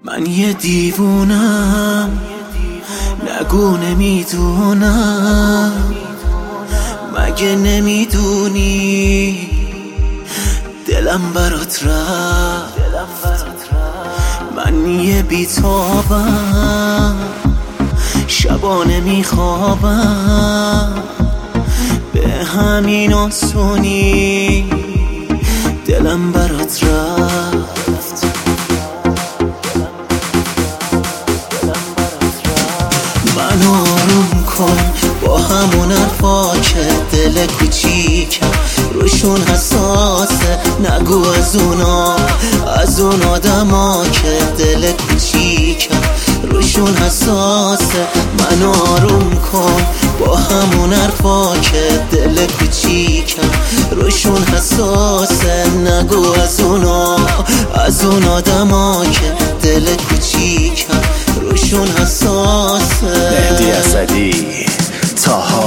من یه دیوونم، نگو نمیدونم، مگه نمیدونی دلم برات رفت. من یه بیتابم، شبا نمیخوابم، به همین آسونی دلم برات رفت. من آروم کن با همون حرفا که دل کوچیکم روشون حساسه، نگو از اون آدما که دل کوچیکم روشون حساسه. من آروم کن با همون حرفا که دل کوچیکم روشون حساسه، نگو از اون آدما که دل کوچیکم روشون حساسه. مهدی اسدی، طاها.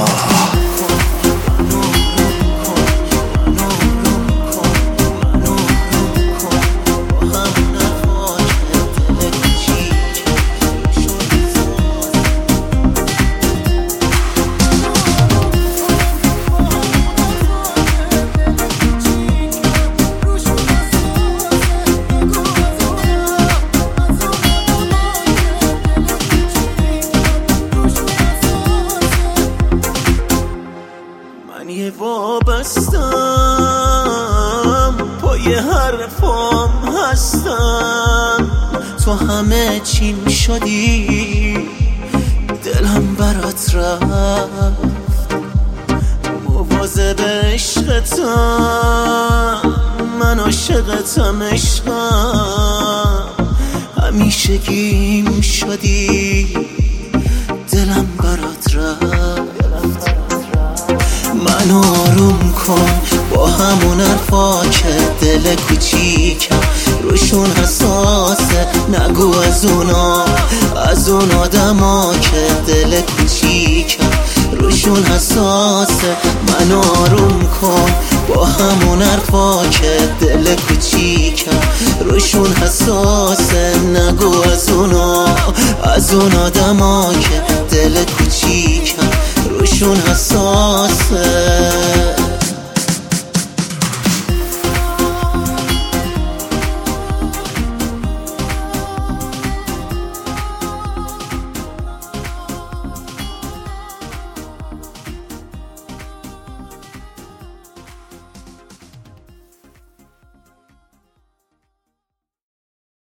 من یه وابستم، پای حرفام هستم، تو همه چیم شدی دلم برات رفت. مواظب عشقتم، من عاشقتم، عشقم همیشه گیم شدی دلم برات رفت. من آروم کن با همون حرفا که دل کوچیکم روشون حساسه، نگو از اون آدما که دل کوچیکم روشون حساسه. من آروم کن با همون حرفا که دل کوچیکم روشون حساسه، نگو از اون آدما که دل کوچیکم روشون حساسه.